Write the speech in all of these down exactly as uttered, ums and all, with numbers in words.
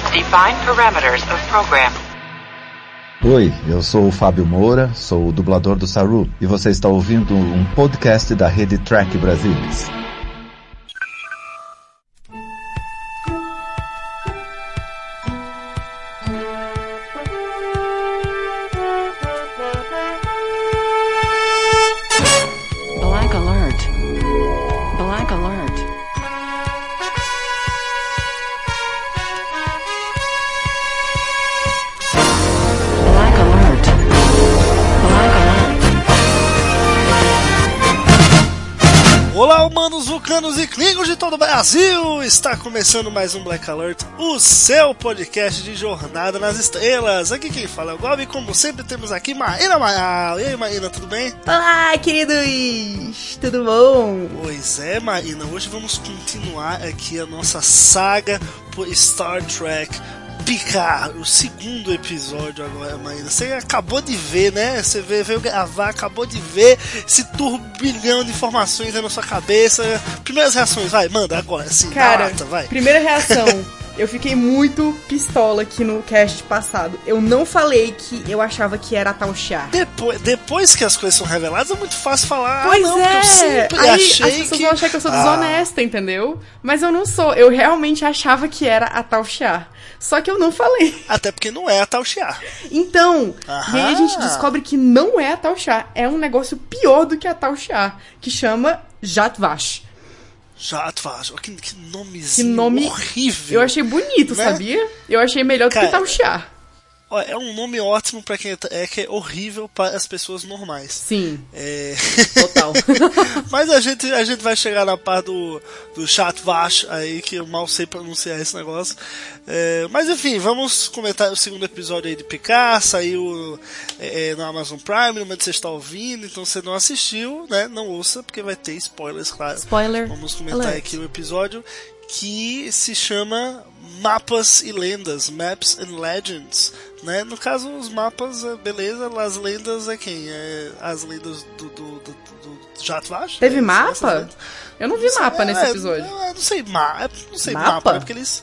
Define parameters of program. Oi, eu sou o Fábio Moura, sou o dublador do Saru, e você está ouvindo um podcast da rede Track Brasilis. Black alert. Black alert. Black alert. Black alert. Olá, humanos, vulcanos e klingons de todo o Brasil! Está começando mais um Black Alert, o seu podcast de jornada nas estrelas. Aqui quem fala é o Gob, e como sempre temos aqui Maína Maral. E aí, Maína, tudo bem? Olá, queridos! Tudo bom? Pois é, Maína, hoje vamos continuar aqui a nossa saga por Star Trek Picard, o segundo episódio agora, Maína. Você acabou de ver, né? Você veio, veio gravar, acabou de ver esse turbilhão de informações aí na sua cabeça. Primeiras reações, vai, manda agora, sim. Cara, lata, vai. primeira reação. Eu fiquei muito pistola aqui no cast passado. Eu não falei que eu achava que era a tal Chá. Depois, depois que as coisas são reveladas, é muito fácil falar. Pois ah, não, é, porque eu sempre aí achei as pessoas que... vão achar que eu sou Ah. desonesta, entendeu? Mas eu não sou, eu realmente achava que era a tal Chá. Só que eu não falei. Até porque não é a tal Chá. Então, Aham. e aí a gente descobre que não é a tal Chá. É um negócio pior do que a tal Chá, que chama Jatvash. Jatvash, que, que nomezinho Que nome horrível. Eu achei bonito, né? sabia? Eu achei melhor do Cara, que tal Chá. Ó, é um nome ótimo pra quem é, que é horrível para as pessoas normais. Sim, É... total. Mas a gente, a gente vai chegar na parte do, do Jatvash aí, que eu mal sei pronunciar esse negócio. É, mas enfim, vamos comentar o segundo episódio aí de Picard. Saiu é, no Amazon Prime, no momento que você está ouvindo. Então se você não assistiu, né, não ouça, porque vai ter spoilers, claro. Spoiler Vamos comentar alert. aqui o episódio que se chama Mapas e Lendas, Maps and Legends, né? No caso, os mapas, beleza, as lendas é quem? É as lendas do, do, do, do Jatvash? Teve né? mapa? Essas lendas. Eu não vi mapa É, nesse é, episódio. é, não sei, ma não sei Mapa? mapa, né? Porque eles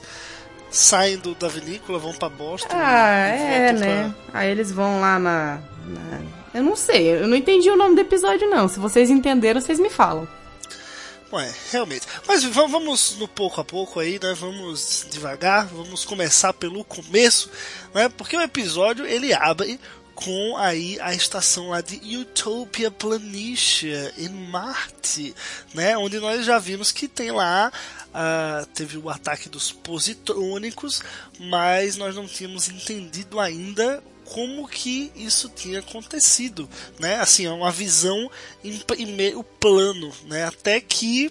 saem do, da vinícola, vão pra Boston. Ah, e é, voltam né? Aí eles vão lá na, na... Eu não sei, eu não entendi o nome do episódio, não. Se vocês entenderam, vocês me falam. Pra... Ué, realmente. Mas v- vamos no pouco a pouco aí, né? Vamos devagar, vamos começar pelo começo, né? Porque o episódio, ele abre com aí a estação lá de Utopia Planitia, em Marte, né? Onde nós já vimos que tem lá, uh, teve o ataque dos positrônicos, mas nós não tínhamos entendido ainda como que isso tinha acontecido, né? Assim, é uma visão em primeiro plano, né? Até que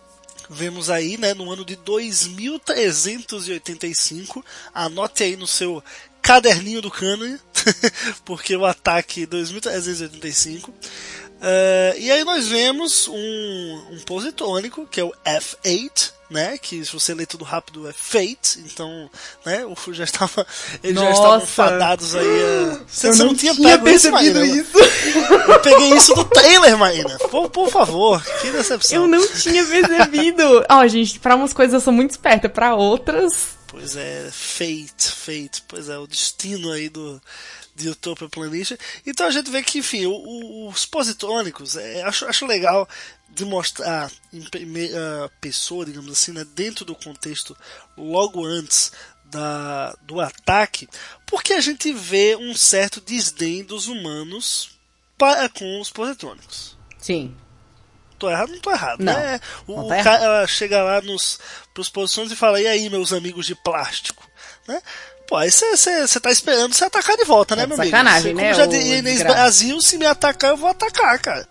vemos aí, né, no ano de dois mil trezentos e oitenta e cinco, anote aí no seu caderninho do cânone, porque o ataque dois mil trezentos e oitenta e cinco. Uh, e aí nós vemos um, um positrônico, que é o F oito, né, que se você ler tudo rápido é Fate, então, né, o já estava, eles Nossa. já estavam fadados aí a... Você, Eu você não não tinha tinha pego isso, percebido Maína? isso. Eu peguei isso do trailer, Maína. Por, por favor, que decepção. Eu não tinha percebido. Ó, gente, pra umas coisas eu sou muito esperta, pra outras... Pois é, Fate, Fate, pois é, o destino aí do... de Utopia Planitia. Então a gente vê que, enfim, o, o, os positrônicos, é, acho, acho legal de mostrar em primeira pessoa, digamos assim, né, dentro do contexto logo antes da, do ataque, porque a gente vê um certo desdém dos humanos para com os positrônicos. Sim. Tô errado? Não tô errado, Não, né? O, não o tá cara chega lá nos pros posições e fala, e aí, meus amigos de plástico, né? Pô, aí você tá esperando você atacar de volta, né, É meu sacanagem, amigo? Cê, né, como já ô diria Inês desgraça. Brasil, se me atacar, eu vou atacar, cara.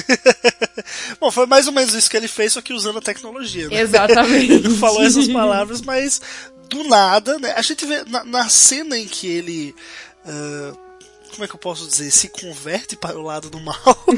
Bom, foi mais ou menos isso que ele fez, só que usando a tecnologia, né? Exatamente. Ele não falou essas palavras, mas do nada, né? A gente vê na, na cena em que ele... Uh, como é que eu posso dizer? Se converte para o lado do mal.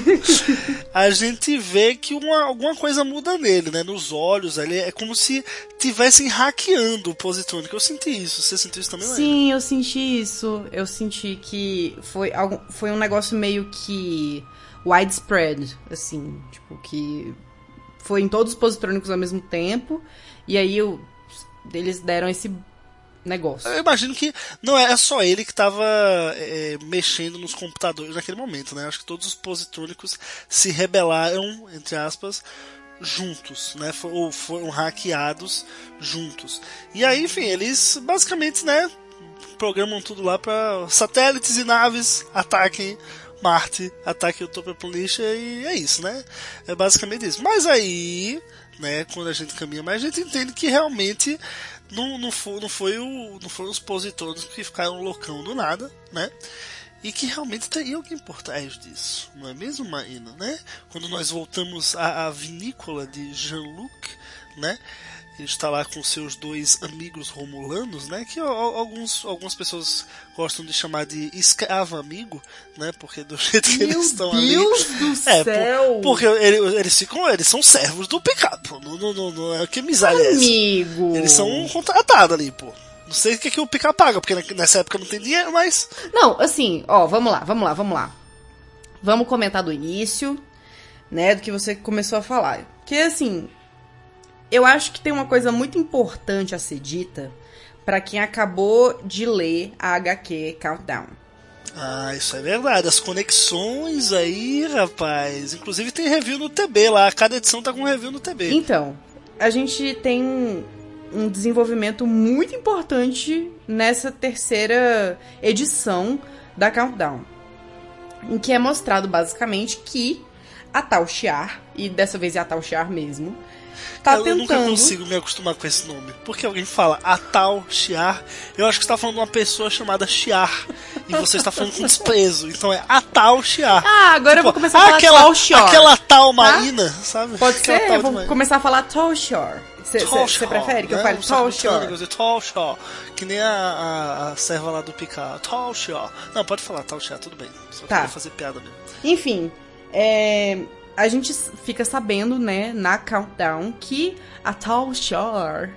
A gente vê que uma, alguma coisa muda nele, né? Nos olhos, ali é como se tivessem hackeando o positrônico. Eu senti isso. Você sentiu isso também? Sim, eu senti isso. Eu senti que foi, algo, foi um negócio meio que widespread, assim, tipo, que foi em todos os positrônicos ao mesmo tempo, e aí eu, eles deram esse negócio. Eu imagino que não é só ele que estava é, mexendo nos computadores naquele momento, né? Acho que todos os positrônicos se rebelaram, entre aspas, juntos, né? Ou foram hackeados juntos. E aí, enfim, eles basicamente, né, programam tudo lá para satélites e naves ataquem Marte, ataquem o Utopia Planitia, e é isso, né? É basicamente isso. Mas aí, né, quando a gente caminha mais, a gente entende que realmente não, não, foi, não, foi o, não foram os positrônicos que ficaram loucão do nada, né? E que realmente tem alguém por trás disso, não é mesmo, Marina, né? Quando nós voltamos à, à vinícola de Jean-Luc, né? Ele está lá com seus dois amigos romulanos, né? Que alguns, algumas pessoas gostam de chamar de escravo amigo, né? Porque do jeito que Meu eles estão Deus ali... do é, céu! Por, porque eles, eles ficam... Eles são servos do Picard, pô. Não, não, não, não é que miséria é essa? Amigo! Eles são contratados ali, pô. Não sei o que, que o Picard paga, porque nessa época não tem dinheiro, mas... Não, assim, ó, vamos lá, vamos lá, vamos lá. Vamos comentar do início, né, do que você começou a falar. Porque, assim, eu acho que tem uma coisa muito importante a ser dita pra quem acabou de ler a H Q Countdown. Ah, isso é verdade. As conexões aí, rapaz. Inclusive tem review no T B lá. Cada edição tá com review no T B. Então, a gente tem um desenvolvimento muito importante nessa terceira edição da Countdown, em que é mostrado basicamente que a Tal Shiar, e dessa vez é a Tal Shiar mesmo, tá eu, tentando... eu nunca consigo me acostumar com esse nome. Porque alguém fala a Tal Shiar, eu acho que você tá falando de uma pessoa chamada Shiar, e você está falando com desprezo. Então é a Tal Shiar. Ah, agora eu vou começar a ah, falar aquela, Tal Shiar. aquela Tal Marina, tá? Sabe? Pode aquela ser? tal Eu vou Marina. começar a falar Tal Shiar. Você prefere que eu fale Tal Shiar? Tal Shiar. Que nem a, a, a serva lá do Picard. Tal Shiar. Não, pode falar Tal Shiar, tudo bem. Só tá. queria fazer piada mesmo. Enfim, é, a gente fica sabendo, né, na Countdown, que a Tal Shiar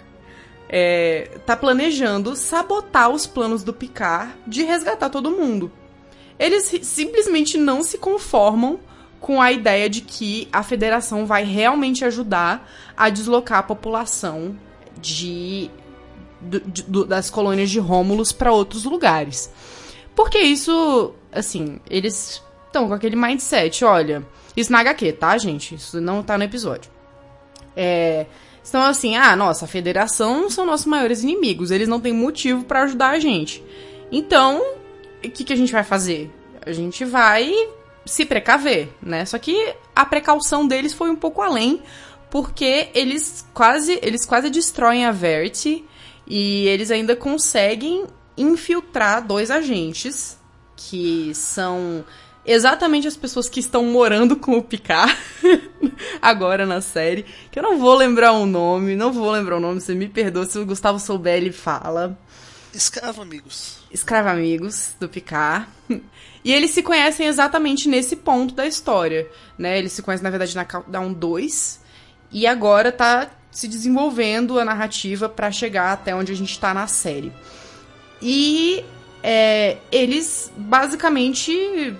é, tá planejando sabotar os planos do Picard de resgatar todo mundo. Eles simplesmente não se conformam com a ideia de que a Federação vai realmente ajudar a deslocar a população de, de, de das colônias de Rômulus para outros lugares. Porque isso, assim, eles estão com aquele mindset, olha, isso na H Q, tá, gente? Isso não tá no episódio. É, estão assim, ah, nossa, a Federação são nossos maiores inimigos, eles não têm motivo para ajudar a gente. Então, o que, que a gente vai fazer? A gente vai se precaver, né? Só que a precaução deles foi um pouco além, porque eles quase, eles quase destroem a Verity e eles ainda conseguem infiltrar dois agentes, que são exatamente as pessoas que estão morando com o Picard agora na série, que eu não vou lembrar o nome, não vou lembrar o nome, você me perdoa, se o Gustavo souber, ele fala. Escravo amigos. Escravo amigos do Picard. E eles se conhecem exatamente nesse ponto da história, né? Eles se conhecem, na verdade, na Countdown dois. E agora tá se desenvolvendo a narrativa pra chegar até onde a gente tá na série. E é, eles, basicamente,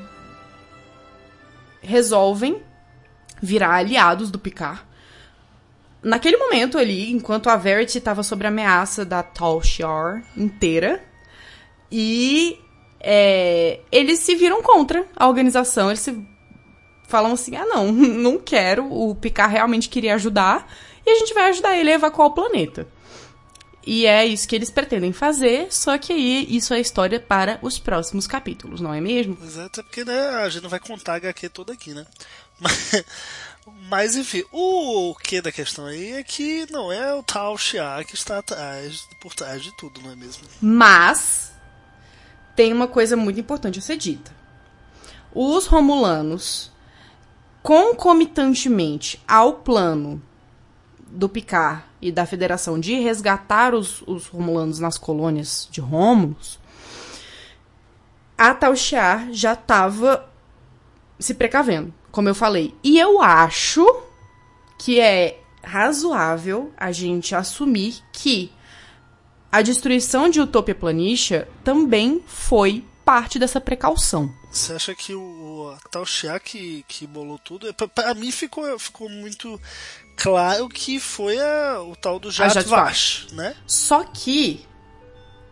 resolvem virar aliados do Picard. Naquele momento ali, enquanto a Verity estava sob a ameaça da Tal Shiar inteira, e é, eles se viram contra a organização, eles se falam assim, ah não, não quero, o Picard realmente queria ajudar, e a gente vai ajudar ele a evacuar o planeta. E é isso que eles pretendem fazer, só que aí isso é história para os próximos capítulos, não é mesmo? Exato, é porque, né, a gente não vai contar a H Q toda aqui, né? Mas... Mas, enfim, o que da questão aí é que não é o Tal Shiar que está atrás, por trás de tudo, não é mesmo? Mas tem uma coisa muito importante a ser dita. Os Romulanos, concomitantemente ao plano do Picard e da Federação de resgatar os, os Romulanos nas colônias de Rômulus, a Tal Shiar já estava se precavendo, como eu falei. E eu acho que é razoável a gente assumir que a destruição de Utopia Planitia também foi parte dessa precaução. Você acha que o, a Tal Shiar que, que bolou tudo? Pra, pra mim ficou, ficou muito claro que foi a, o tal do Zhat Vash, né? Só que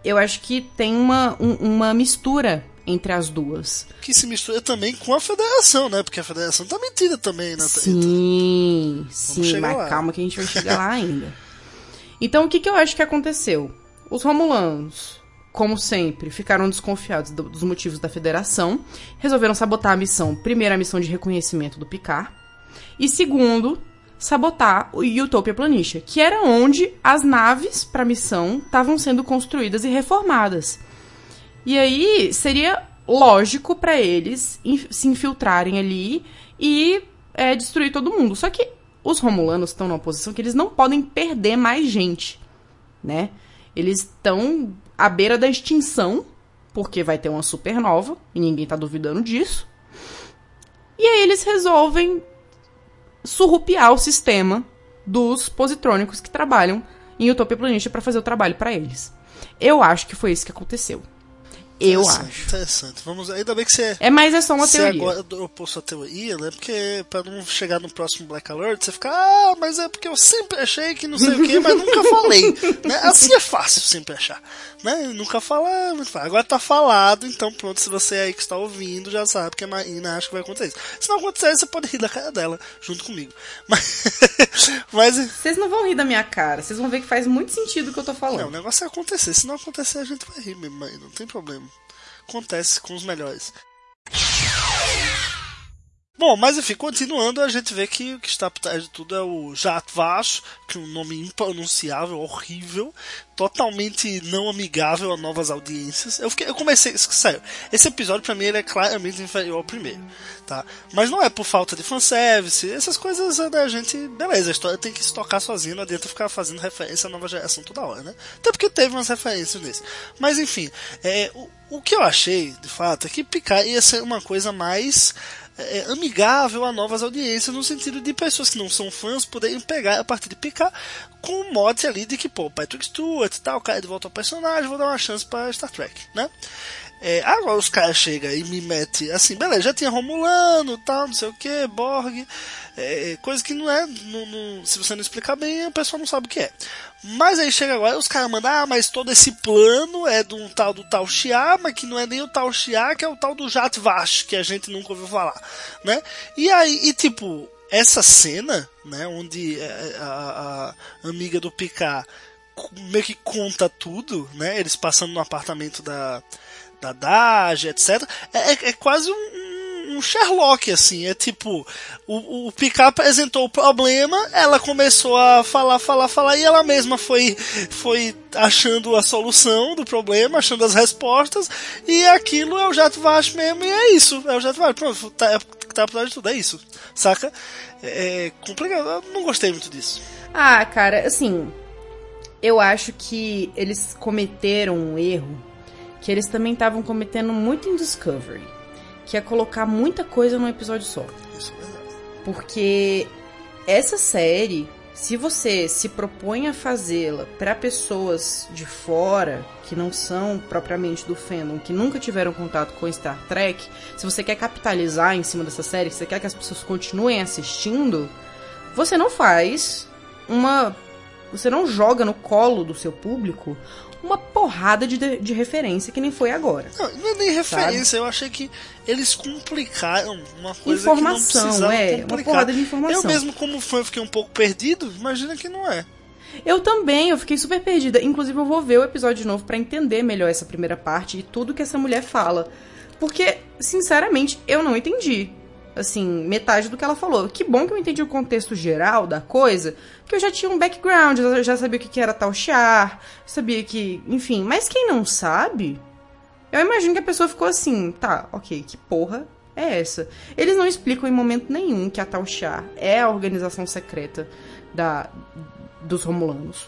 eu acho que tem uma, um, uma mistura entre as duas. Que se mistura também com a federação, né? Porque a federação tá metida também na treta. Sim, sim, mas lá. calma que a gente vai chegar lá ainda. Então, o que, que eu acho que aconteceu? Os Romulanos, como sempre, ficaram desconfiados do, dos motivos da federação, resolveram sabotar a missão. Primeiro, a missão de reconhecimento do Picard. E segundo, sabotar o Utopia Planitia, que era onde as naves para a missão estavam sendo construídas e reformadas. E aí, seria lógico para eles in- se infiltrarem ali e é, destruir todo mundo. Só que os Romulanos estão numa posição que eles não podem perder mais gente, né? Eles estão à beira da extinção, porque vai ter uma supernova, e ninguém tá duvidando disso. E aí eles resolvem surrupiar o sistema dos positrônicos que trabalham em Utopia Planitia para fazer o trabalho para eles. Eu acho que foi isso que aconteceu. Eu acho. Interessante. Vamos, ainda bem que você... É, mas é só uma você teoria. agora dropou sua teoria, né? Porque pra não chegar no próximo Black Alert, você fica, ah, mas é porque eu sempre achei que não sei o que, mas nunca falei. Né? Assim é fácil sempre achar. Né? Nunca falar, muito fácil. Agora tá falado, então pronto, se você aí que está ouvindo já sabe que a Marina acha que vai acontecer isso. Se não acontecer, você pode rir da cara dela, junto comigo. Mas... mas... Vocês não vão rir da minha cara, vocês vão ver que faz muito sentido o que eu tô falando. Não, o negócio é acontecer. Se não acontecer, a gente vai rir mesmo, mas não tem problema. Acontece com os melhores. Bom, mas enfim, continuando, a gente vê que o que está por trás de tudo é o Zhat Vash, que é um nome impronunciável, horrível, totalmente não amigável a novas audiências. Eu, fiquei, eu comecei, sério, esse episódio pra mim ele é claramente inferior ao primeiro, tá? Mas não é por falta de fanservice, essas coisas da gente, beleza, a história tem que se tocar sozinha, não adianta ficar fazendo referência à nova geração toda hora, né? Até porque teve umas referências nesse. Mas enfim, é, o, o que eu achei, de fato, é que Picard ia ser uma coisa mais... É, amigável a novas audiências, no sentido de pessoas que não são fãs poderem pegar a partir de Picard com o mote ali de que, pô, Patrick Stewart e tal, o cara de volta ao personagem, vou dar uma chance pra Star Trek, né? É, agora os caras chegam e me metem assim, beleza, já tinha Romulano, tal, não sei o que, Borg, é, coisa que não é, não, não, se você não explicar bem, a pessoa não sabe o que é. Mas aí chega agora, os caras mandam, ah, mas todo esse plano é de um tal do Tal Shiar, mas que não é nem o Tal Shiar, que é o tal do Zhat Vash, que a gente nunca ouviu falar, né? E aí, e tipo, essa cena, né, onde a, a amiga do Picard meio que conta tudo, né, eles passando no apartamento da, da Dage, etcétera, é, é quase um, um Sherlock, assim, é tipo, o, o Picard apresentou o problema, ela começou a falar, falar, falar, e ela mesma foi, foi achando a solução do problema, achando as respostas, e aquilo é o Zhat Vash mesmo, e é isso, é o Zhat Vash, pronto, tá, tá por trás de tudo, é isso, saca? É, é complicado, eu não gostei muito disso. Ah, cara, assim, eu acho que eles cometeram um erro que eles também estavam cometendo muito em Discovery, que é colocar muita coisa num episódio só. Isso é verdade. Porque essa série, se você se propõe a fazê-la para pessoas de fora, que não são propriamente do fandom, que nunca tiveram contato com Star Trek, se você quer capitalizar em cima dessa série, se você quer que as pessoas continuem assistindo, você não faz uma... Você não joga no colo do seu público uma porrada de, de referência que nem foi agora. Não, não é nem referência, sabe? Eu achei que eles complicaram uma coisa informação, que não precisava é, complicar. uma porrada de informação. Eu mesmo, como fã, fiquei um pouco perdido, imagina que não é. Eu também, eu fiquei super perdida. Inclusive, eu vou ver o episódio de novo pra entender melhor essa primeira parte e tudo que essa mulher fala. Porque, sinceramente, eu não entendi. Assim, metade do que ela falou. Que bom que eu entendi o contexto geral da coisa, porque eu já tinha um background, eu já sabia o que era Tal Shiar, sabia que... Enfim, mas quem não sabe, eu imagino que a pessoa ficou assim, tá, ok, que porra é essa? Eles não explicam em momento nenhum que a Tal Shiar é a organização secreta da, dos Romulanos.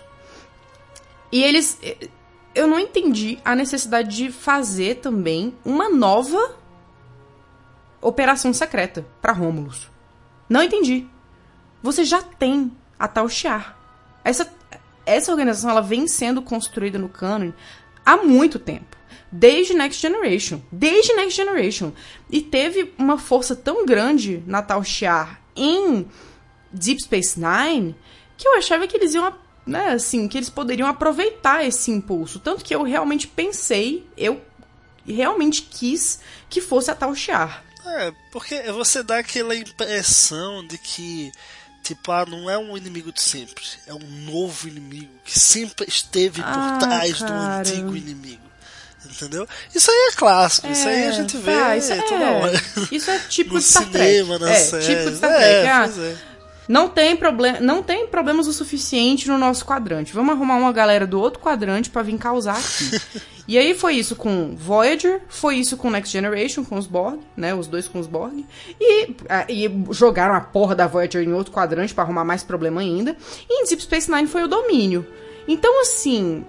E eles... Eu não entendi a necessidade de fazer também uma nova operação secreta pra Romulus. Não entendi. Você já tem a Tal Shiar. Essa, essa organização ela vem sendo construída no canon há muito tempo. Desde Next Generation. Desde Next Generation. E teve uma força tão grande na Tal Shiar em Deep Space Nine que eu achava que eles iam né, assim, que eles poderiam aproveitar esse impulso. Tanto que eu realmente pensei, eu realmente quis que fosse a Tal Shiar. É, porque você dá aquela impressão de que, tipo, ah, não é um inimigo de sempre, é um novo inimigo que sempre esteve por ah, trás cara. do antigo inimigo. Entendeu? Isso aí é clássico, é, isso aí a gente vê tá, isso toda é, hora. Isso é tipo no de Star cinema, Trek. na é, série. Tipo de Star Trek. É, ah, pois é. Não tem, problem... não tem problemas o suficiente no nosso quadrante. Vamos arrumar uma galera do outro quadrante pra vir causar aqui. E aí foi isso com Voyager, foi isso com Next Generation, com os Borg, né? Os dois com os Borg. E, e jogaram a porra da Voyager em outro quadrante pra arrumar mais problema ainda. E em Deep Space Nine foi o domínio. Então, assim...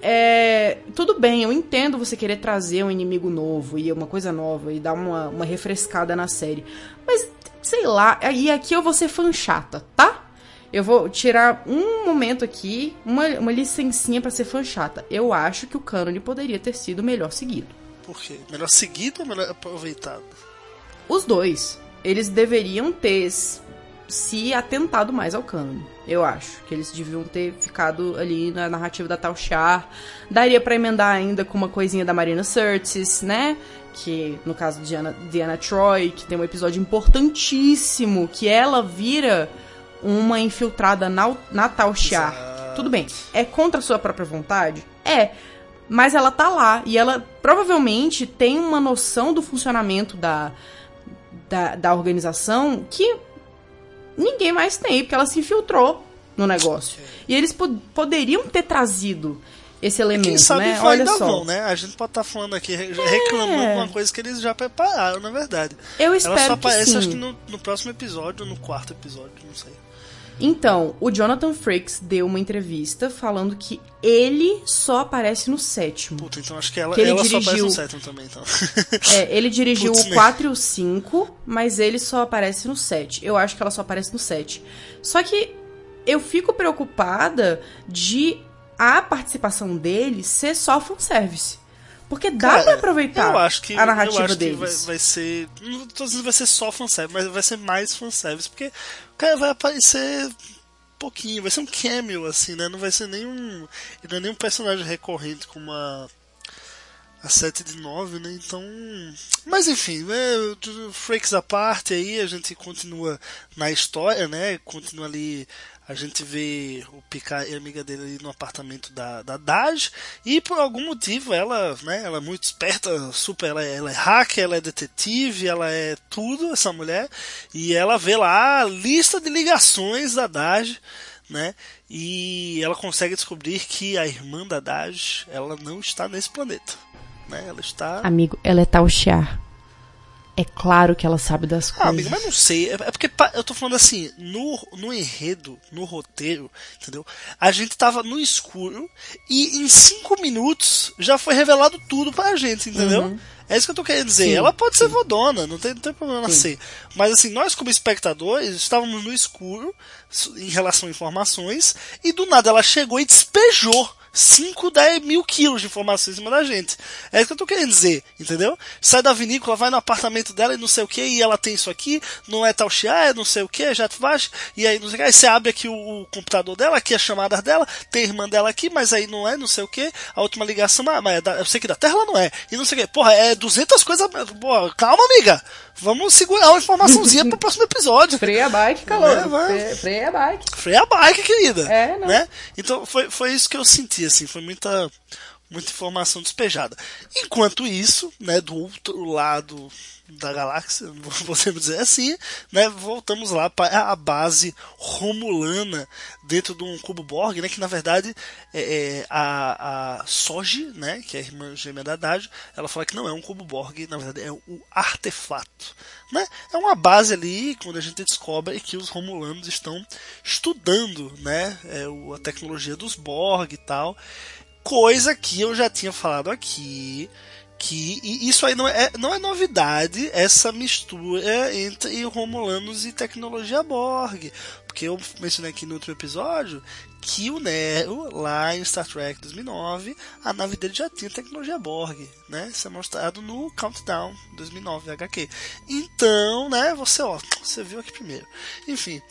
É, tudo bem, eu entendo você querer trazer um inimigo novo e uma coisa nova e dar uma, uma refrescada na série. Mas, sei lá, e aqui eu vou ser fã chata, tá? Eu vou tirar um momento aqui, uma, uma licencinha pra ser fã chata. Eu acho que o cânone poderia ter sido melhor seguido. Por quê? Melhor seguido ou melhor aproveitado? Os dois. Eles deveriam ter se atentado mais ao cânone. Eu acho que eles deviam ter ficado ali na narrativa da Tal Shiar. Daria pra emendar ainda com uma coisinha da Marina Sirtis, né? Que, no caso de Diana, Diana Troy, que tem um episódio importantíssimo, que ela vira uma infiltrada na, na Tal Shiar. Exato. Tudo bem, é contra a sua própria vontade? É, mas ela tá lá. E ela provavelmente tem uma noção do funcionamento da, da, da organização que... ninguém mais tem, porque ela se infiltrou no negócio. E eles pod- poderiam ter trazido esse elemento, Quem sabe né? vai Olha ainda só. vão, né? A gente pode estar tá falando aqui, reclamando É. uma coisa que eles já prepararam, na verdade. Eu espero Ela só que aparece, sim. acho que no, no próximo episódio, ou no quarto episódio, não sei. Então, o Jonathan Frakes deu uma entrevista falando que ele só aparece no sétimo. Puta, então acho que ela, Que ele ela só aparece dirigiu- no sétimo também, então. É, ele dirigiu Putz, o né? quatro e o cinco, mas ele só aparece no sete. Eu acho que ela só aparece no sete. Só que eu fico preocupada de a participação dele ser só fanservice. Porque dá Cara, pra aproveitar eu acho que, a narrativa eu acho deles. que vai, vai ser. Não tô dizendo que vai ser só fanservice, mas vai ser mais fanservice. Porque o cara vai aparecer pouquinho, vai ser um cameo, assim, né? Não vai ser nenhum. Não é nenhum personagem recorrente como a. A sete de nove, né? Então. Mas enfim, né? Frakes à parte aí, a gente continua na história, né? Continua ali. A gente vê o Picard e a amiga dele ali no apartamento da, da Daj. E por algum motivo ela, né, ela é muito esperta, super, ela é, ela é hacker, ela é detetive, ela é tudo, essa mulher. E ela vê lá a lista de ligações da Daj, né? E ela consegue descobrir que a irmã da Daj, ela não está nesse planeta, né? Ela está... Amigo, ela é Tal Shiar. É claro que ela sabe das coisas. Ah, amigo, mas não sei. É porque pa- eu tô falando assim, no, no enredo, no roteiro, entendeu? A gente tava no escuro e em cinco minutos já foi revelado tudo pra gente, entendeu? Uhum. É isso que eu tô querendo dizer. Sim, ela pode sim. ser vodona, não tem, não tem problema Sim. ser. Mas assim, nós como espectadores estávamos no escuro em relação a informações e do nada ela chegou e despejou cinco, dez mil quilos de informação em cima da gente. É isso que eu tô querendo dizer, entendeu? Sai da vinícola, vai no apartamento dela e não sei o que, e ela tem isso aqui, não é Tal Shiar, é não sei o que, é Jet Vash, e aí não sei o que, aí você abre aqui o, o computador dela, aqui as chamadas dela, tem a irmã dela aqui, mas aí não é, não sei o que, a última ligação, mas, mas é da, eu sei que da Terra ela não é, e não sei o que, porra, é duzentas coisas, porra, calma amiga, vamos segurar uma informaçãozinha pro próximo episódio. Freia a bike, calor. É, vai. Freia, freia a bike. Freia a bike, querida. É, não. Né? Então foi, foi isso que eu senti, assim, foi muita, muita informação despejada. Enquanto isso, né, do outro lado da galáxia, podemos dizer assim, né, voltamos lá para a base romulana dentro de um cubo Borg, né, que na verdade é, é a, a Soji, né, que é a irmã gêmea da Daj, ela fala que não é um cubo Borg, na verdade é um artefato, né? É uma base ali quando a gente descobre que os romulanos estão estudando, né, é, o, a tecnologia dos Borg e tal, coisa que eu já tinha falado aqui, que e isso aí não é, não é novidade, essa mistura entre Romulanos e tecnologia Borg, porque eu mencionei aqui no outro episódio que o Nero, lá em Star Trek dois mil e nove, a nave dele já tinha tecnologia Borg, né? Isso é mostrado no Countdown dois mil e nove H Q. Então, né, você, ó, você viu aqui primeiro. Enfim,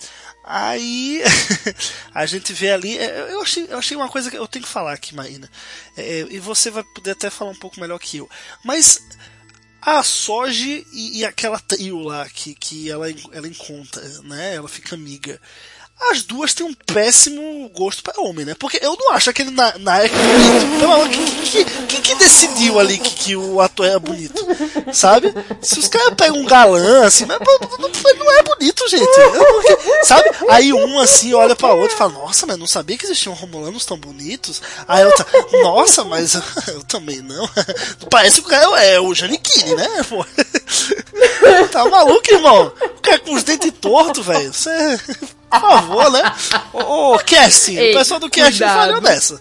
Aí a gente vê ali, eu achei, eu achei uma coisa que eu tenho que falar aqui, Marina, é, e você vai poder até falar um pouco melhor que eu, mas a Soji e, e aquela trio lá que, que ela, ela encontra, né, ela fica amiga, as duas têm um péssimo gosto para homem, né? Porque eu não acho aquele na, na é bonito. Quem que, que decidiu ali que, que o ator era bonito? Sabe? Se os caras pegam um galã, assim, mas não, não é bonito, gente. Porque, sabe? Aí um assim olha pra outro e fala, nossa, mas não sabia que existiam romulanos tão bonitos. Aí a outra, nossa, mas eu também não. Parece que o cara é o Giannichini, né? Pô. Tá maluco, irmão? O cara com os dentes tortos, velho. Você. Por favor, né? Ô, ô casting, Ei, o pessoal do casting falhou nessa.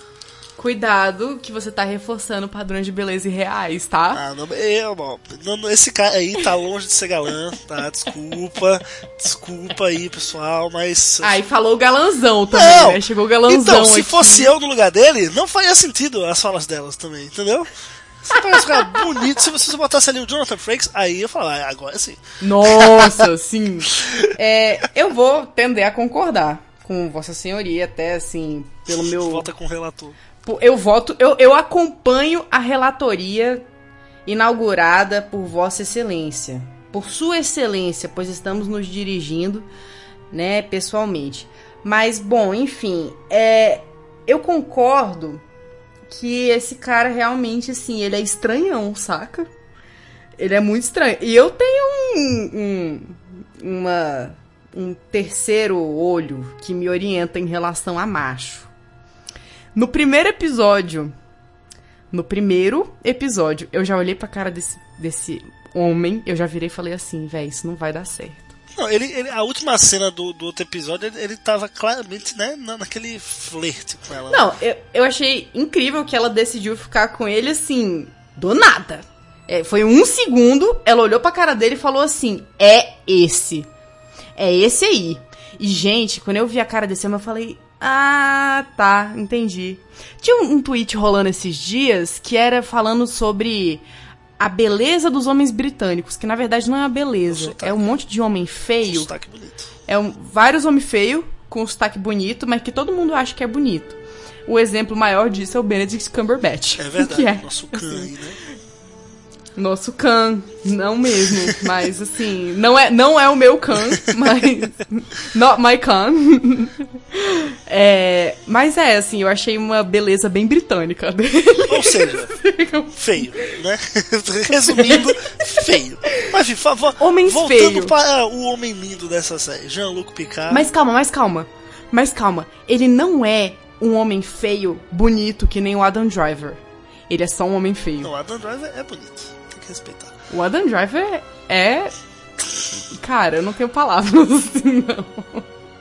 Cuidado que você tá reforçando padrões de beleza irreais, tá? Ah, não, eu, bom, não, esse cara aí tá longe de ser galã, tá? Desculpa, desculpa aí, pessoal, mas... Aí falou o galanzão também, não, né? Chegou o galanzão então, se aqui. fosse eu no lugar dele, não faria sentido as falas delas também, entendeu? Você parece um cara bonito. Se você botasse ali o Jonathan Frakes, aí eu falo, ah, agora sim. Nossa, sim. É, eu vou tender a concordar com Vossa Senhoria, até assim, pelo meu... Volta com o relator. Eu voto, eu, eu acompanho a relatoria inaugurada por Vossa Excelência. Por Sua Excelência, pois estamos nos dirigindo, né, pessoalmente. Mas, bom, enfim, é, eu concordo que esse cara realmente, assim, ele é estranhão, saca? Ele é muito estranho. E eu tenho um, um, uma, um terceiro olho que me orienta em relação a macho. No primeiro episódio, no primeiro episódio, eu já olhei pra cara desse, desse homem, eu já virei e falei assim, véi, isso não vai dar certo. Não, ele, ele, a última cena do, do outro episódio, ele, ele tava claramente, né, naquele flerte com ela. Não, eu, eu achei incrível que ela decidiu ficar com ele, assim, do nada. É, foi um segundo, ela olhou pra cara dele e falou assim, é esse. É esse aí. E, gente, quando eu vi a cara desse homem, eu falei, ah, tá, entendi. Tinha um, um tweet rolando esses dias que era falando sobre... a beleza dos homens britânicos, que na verdade não é uma beleza, é um monte de homem feio. Um sotaque bonito. É um, vários homens feios com um sotaque bonito, mas que todo mundo acha que é bonito. O exemplo maior disso é o Benedict Cumberbatch. É verdade, que é, nosso Khan assim, aí, né? Nosso Khan, não mesmo, mas assim, não é, não é o meu Khan, mas... Not my Khan. É, mas é, assim, eu achei uma beleza bem britânica dele. Ou seja, feio, né? Resumindo, feio. Mas, enfim, favor, Homens voltando feio. para o homem lindo dessa série, Jean-Luc Picard. Mas calma, mas calma, mas calma. Ele não é um homem feio, bonito, que nem o Adam Driver. Ele é só um homem feio. Não, o Adam Driver é bonito. Que respeitar. O Adam Driver é... Cara, eu não tenho palavras assim, não.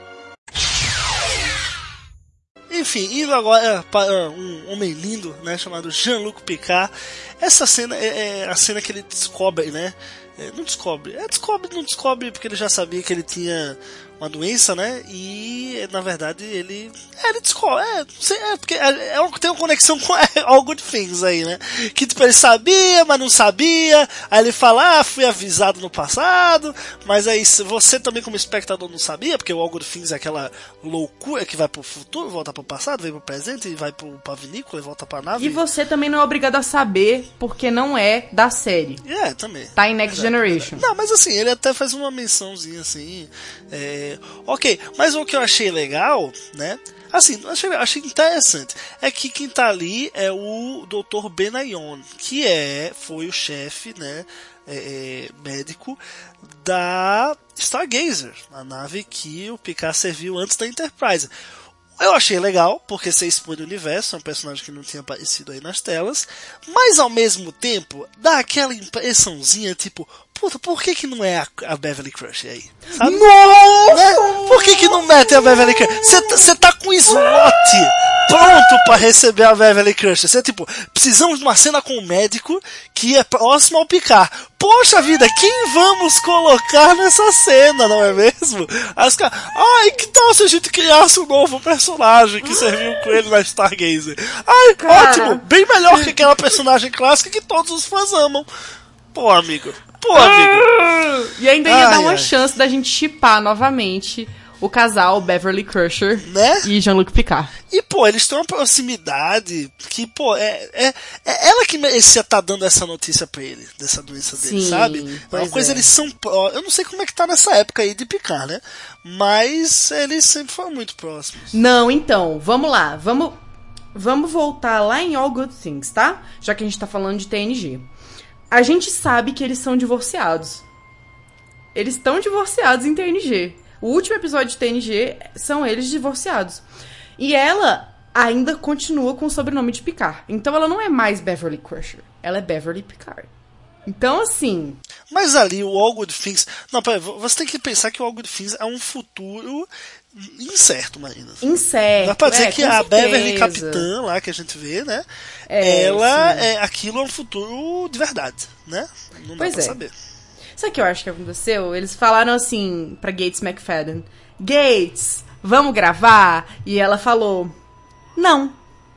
Enfim, indo agora para um homem lindo, né, chamado Jean-Luc Picard. Essa cena é, é a cena que ele descobre, né? É, não descobre, é descobre, não descobre porque ele já sabia que ele tinha uma doença, né? E na verdade ele, é, ele descobre, é, não sei, é porque é, é, tem uma conexão com All Good Things aí, né? Que tipo, ele sabia, mas não sabia. Aí ele fala, ah, fui avisado no passado, mas aí você também como espectador não sabia, porque o All Good Things é aquela loucura que vai pro futuro, volta pro passado, vem pro presente e vai pro, pra vinícola e volta pra nave. E você também não é obrigado a saber, porque não é da série. É, também. Tá em Next Generation. Não, mas assim, ele até faz uma mençãozinha assim. É... Ok, mas o que eu achei legal, né? Assim, achei, achei interessante. É que quem tá ali é o doutor Benayon, que é, foi o chefe, né? É, é, médico da Stargazer, a nave que o Picard serviu antes da Enterprise. Eu achei legal, porque você expõe o universo, é um personagem que não tinha aparecido aí nas telas, mas ao mesmo tempo, dá aquela impressãozinha, tipo, puta, por que que não é a, a Beverly Crusher aí? Sabe? Nossa! Né? Por que que não mete a Beverly Crusher? Você tá com slot pronto pra receber a Beverly Crusher. Você, tipo, precisamos de uma cena com o médico que é próximo ao Picard. Poxa vida, quem vamos colocar nessa cena, não é mesmo? As caras, ai, que tal se a gente criasse um novo personagem que serviu com ele na Stargazer? Ai, Cara. ótimo, bem melhor que aquela personagem clássica que todos os fãs amam. Pô, amigo, pô, amigo. E ainda ia Ai, dar uma ai. chance da gente shippar novamente o casal Beverly Crusher, né? E Jean-Luc Picard. E, pô, eles têm uma proximidade que, pô, é, é, é ela que merecia tá dando essa notícia pra ele, dessa doença dele, Sim, sabe? É uma pois coisa, é. eles são... pró- Eu não sei como é que tá nessa época aí de Picard, né? Mas eles sempre foram muito próximos. Não, então, vamos lá. Vamos, vamos voltar lá em All Good Things, tá? Já que a gente tá falando de T N G. A gente sabe que eles são divorciados. Eles estão divorciados em T N G. O último episódio de T N G são eles divorciados. E ela ainda continua com o sobrenome de Picard. Então ela não é mais Beverly Crusher. Ela é Beverly Picard. Então, assim... Mas ali, o All Good Things... Não, peraí, você tem que pensar que o All Good Things é um futuro incerto, Marina. Incerto, Dá pra dizer é, que com a certeza. Beverly Capitã lá, que a gente vê, né? É, ela, sim. é, aquilo é um futuro de verdade, né? Não dá Pois pra é. saber. Sabe o que eu acho que aconteceu? Eles falaram assim pra Gates McFadden: Gates, vamos gravar? E ela falou: não.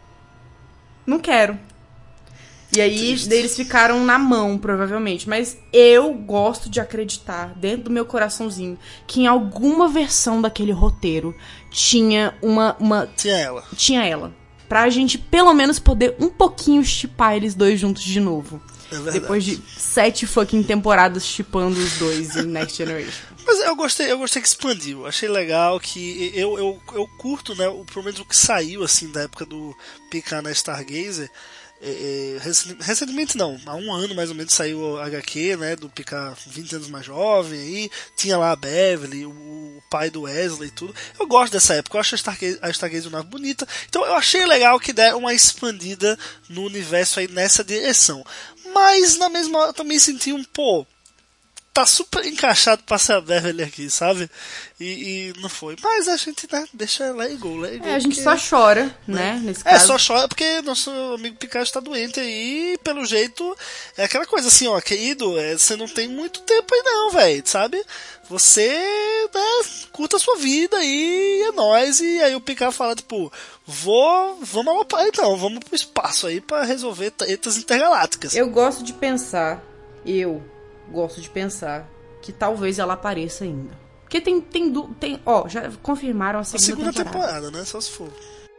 Não quero. E aí Triste. daí eles ficaram na mão, provavelmente. Mas eu gosto de acreditar, dentro do meu coraçãozinho, que em alguma versão daquele roteiro tinha uma... uma Tinha ela. tinha ela. Pra gente, pelo menos, poder um pouquinho chipar eles dois juntos de novo. É verdade. Depois de sete fucking temporadas chipando os dois em Next Generation. Mas eu gostei, eu gostei que expandiu. Achei legal que eu, eu, eu curto, né? O, pelo menos o que saiu, assim, da época do Picard na Stargazer. É, é, recen- recentemente não, há um ano mais ou menos saiu o H Q, né, do Picard vinte anos mais jovem, aí tinha lá a Beverly, o, o pai do Wesley e tudo. Eu gosto dessa época, eu acho a Stargazer, a Stargazer uma nave bonita, então eu achei legal que deram uma expandida no universo aí nessa direção. Mas na mesma hora eu também senti um, pô, tá super encaixado pra ser a Beverly aqui, sabe? E, e não foi. Mas a gente, né, deixa let it go, let it go. É, a gente porque- só chora, né, nesse É, caso. só chora porque nosso amigo Picard está doente aí, e pelo jeito, é aquela coisa assim, ó, querido, é, você não tem muito tempo aí não, velho, sabe? Você, né, curta a sua vida aí, é nóis, e aí o Picard fala, tipo, vou, vamos alopar então, vamos pro espaço aí pra resolver tretas intergalácticas. Eu gosto de pensar, eu gosto de pensar que talvez ela apareça ainda. Porque tem, tem, du- tem ó, já confirmaram a A segunda, segunda temporada. temporada, né, só se for.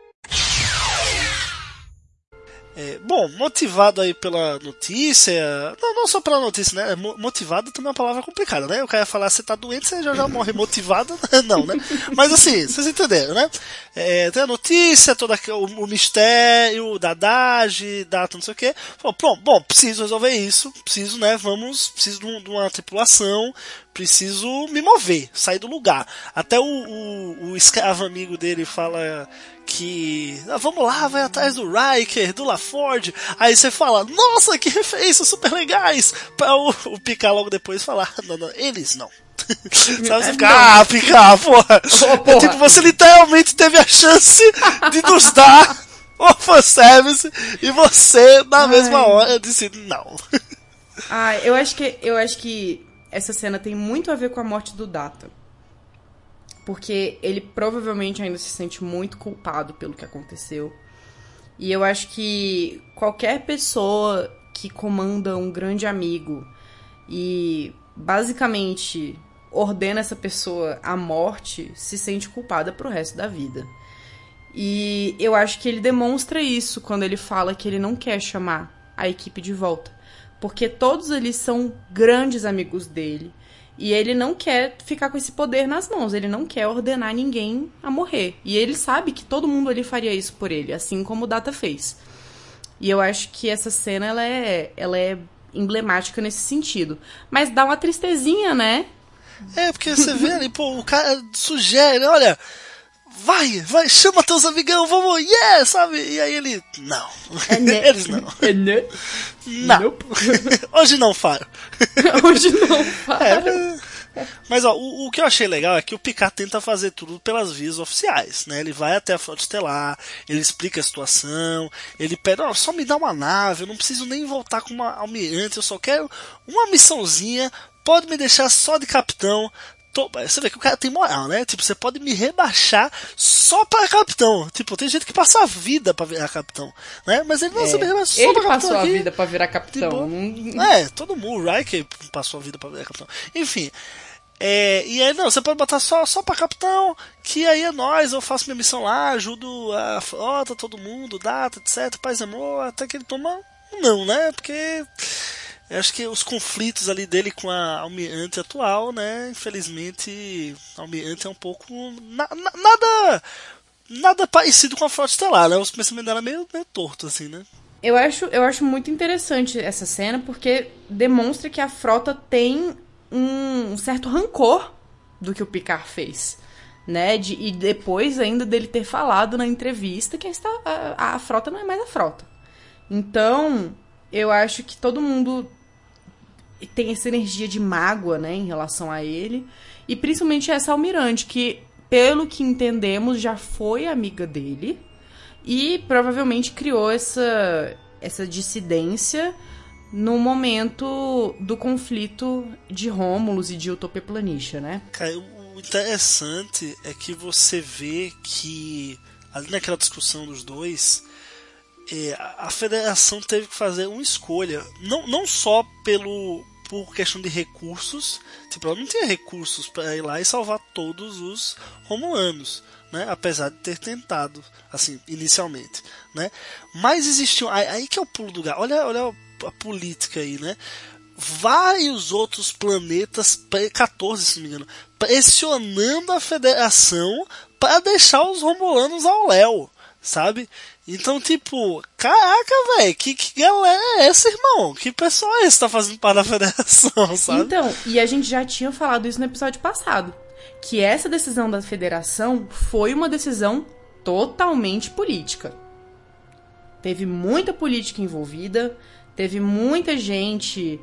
É, bom, motivado aí pela notícia, não, não só pela notícia, né? Mo- Motivado também é uma palavra complicada, né? O cara ia falar, você tá doente, você já já morre motivado, não, né? Mas assim, vocês entenderam, né? É, tem a notícia, todo aquele, o, o mistério da Dage, data não sei o que. Falou, pronto, bom, preciso resolver isso, preciso, né? Vamos, preciso de, um- de uma tripulação, preciso me mover, sair do lugar. Até o, o, o escravo amigo dele fala que ah, vamos lá, vai atrás do Riker, do LaForge. Aí você fala, nossa, que referências super legais, pra o, o Picard logo depois falar, não, não, eles não. Sabe, você fica, ah, Picard, porra. Oh, porra. É tipo, você literalmente teve a chance de nos dar o fanservice e você, na Ai. mesma hora, disse não. Ah, eu acho que eu acho que essa cena tem muito a ver com a morte do Data. Porque ele provavelmente ainda se sente muito culpado pelo que aconteceu. E eu acho que qualquer pessoa que comanda um grande amigo e basicamente ordena essa pessoa à morte se sente culpada pro resto da vida. E eu acho que ele demonstra isso quando ele fala que ele não quer chamar a equipe de volta. Porque todos ali são grandes amigos dele. E ele não quer ficar com esse poder nas mãos. Ele não quer ordenar ninguém a morrer. E ele sabe que todo mundo ali faria isso por ele. Assim como o Data fez. E eu acho que essa cena, ela é, ela é emblemática nesse sentido. Mas dá uma tristezinha, né? É, porque você vê ali, pô, o cara sugere, olha, vai, vai, chama teus amigão, vamos, yeah, sabe? E aí ele, não, É, né? eles não, É, né? não, Nope. hoje não faro. Hoje não, para. É, mas ó, o, o que eu achei legal é que o Picard tenta fazer tudo pelas vias oficiais, né? Ele vai até a Frota Estelar, ele explica a situação, ele pede, ó, só me dá uma nave, eu não preciso nem voltar com uma almirante, eu só quero uma missãozinha, pode me deixar só de capitão. Tô... Você vê que o cara tem moral, né? Tipo, você pode me rebaixar só para capitão. Tipo, tem gente que passa a vida pra virar capitão, né? Mas ele não, É, você me rebaixar só ele pra capitão passou a aqui. vida pra virar capitão. Tipo, Não- É, todo mundo, o Riker passou a vida pra virar capitão. Enfim, É, e aí, não, você pode botar só, só pra capitão, que aí é nóis, eu faço minha missão lá, ajudo a frota, todo mundo, data, etc, paz e amor, até que ele toma um não, né? Porque eu acho que os conflitos ali dele com a almirante atual, né? Infelizmente, a almirante é um pouco... Na, na, nada nada parecido com a frota estelar, né? Os pensamentos dela é meio, meio torto, assim, né? Eu acho, eu acho muito interessante essa cena, porque demonstra que a frota tem um certo rancor do que o Picard fez, né? De, e depois ainda dele ter falado na entrevista que a, a, a frota não é mais a frota. Então, eu acho que todo mundo tem essa energia de mágoa, né, em relação a ele. E principalmente essa almirante, que, pelo que entendemos, já foi amiga dele e provavelmente criou essa, essa dissidência no momento do conflito de Rômulus e de Utopia Planitia, né? Cara, o interessante é que você vê que, ali naquela discussão dos dois, é, a Federação teve que fazer uma escolha, não, não só pelo, por questão de recursos, tipo, ela não tinha recursos para ir lá e salvar todos os romulanos, né? Apesar de ter tentado, assim, inicialmente, né? Mas existiam, aí, aí que é o pulo do gato, olha, olha a política aí, né? Vários outros planetas, catorze se não me engano, pressionando a Federação para deixar os romulanos ao léu, sabe? Então, tipo, caraca, velho, que, que galera é essa, irmão? Que pessoal é esse que tá fazendo parte da Federação, sabe? Então, e a gente já tinha falado isso no episódio passado, que essa decisão da Federação foi uma decisão totalmente política. Teve muita política envolvida, teve muita gente